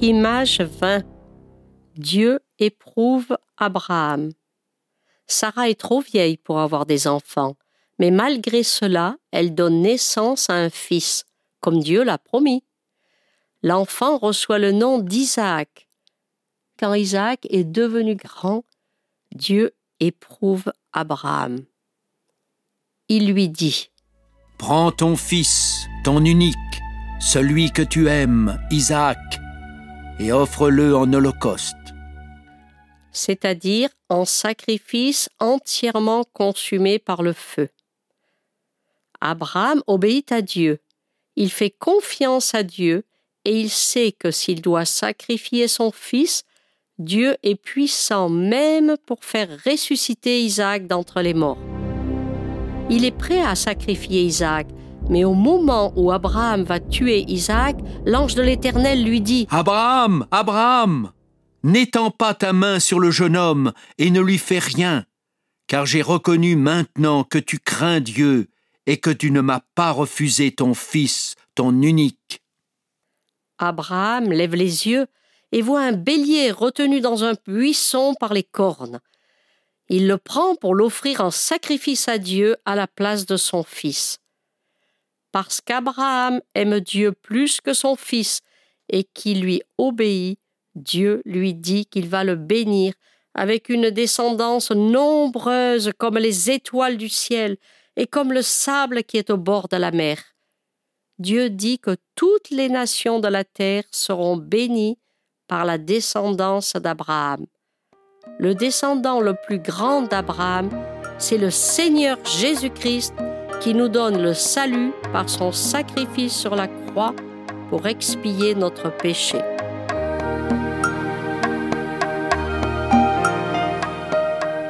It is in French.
Image 20. Dieu éprouve Abraham. Sarah est trop vieille pour avoir des enfants, mais malgré cela, elle donne naissance à un fils, comme Dieu l'a promis. L'enfant reçoit le nom d'Isaac. Quand Isaac est devenu grand, Dieu éprouve Abraham. Il lui dit : « Prends ton fils, ton unique, celui que tu aimes, Isaac, et offre-le en holocauste. » C'est-à-dire en sacrifice entièrement consumé par le feu. Abraham obéit à Dieu. Il fait confiance à Dieu et il sait que s'il doit sacrifier son fils, Dieu est puissant même pour faire ressusciter Isaac d'entre les morts. Il est prêt à sacrifier Isaac, mais au moment où Abraham va tuer Isaac, l'ange de l'Éternel lui dit : « Abraham, Abraham, n'étends pas ta main sur le jeune homme et ne lui fais rien, car j'ai reconnu maintenant que tu crains Dieu et que tu ne m'as pas refusé ton fils, ton unique. » Abraham lève les yeux et voit un bélier retenu dans un buisson par les cornes. Il le prend pour l'offrir en sacrifice à Dieu à la place de son fils. Parce qu'Abraham aime Dieu plus que son fils et qu'il lui obéit, Dieu lui dit qu'il va le bénir avec une descendance nombreuse comme les étoiles du ciel et comme le sable qui est au bord de la mer. Dieu dit que toutes les nations de la terre seront bénies par la descendance d'Abraham. Le descendant le plus grand d'Abraham, c'est le Seigneur Jésus-Christ qui nous donne le salut par son sacrifice sur la croix pour expier notre péché.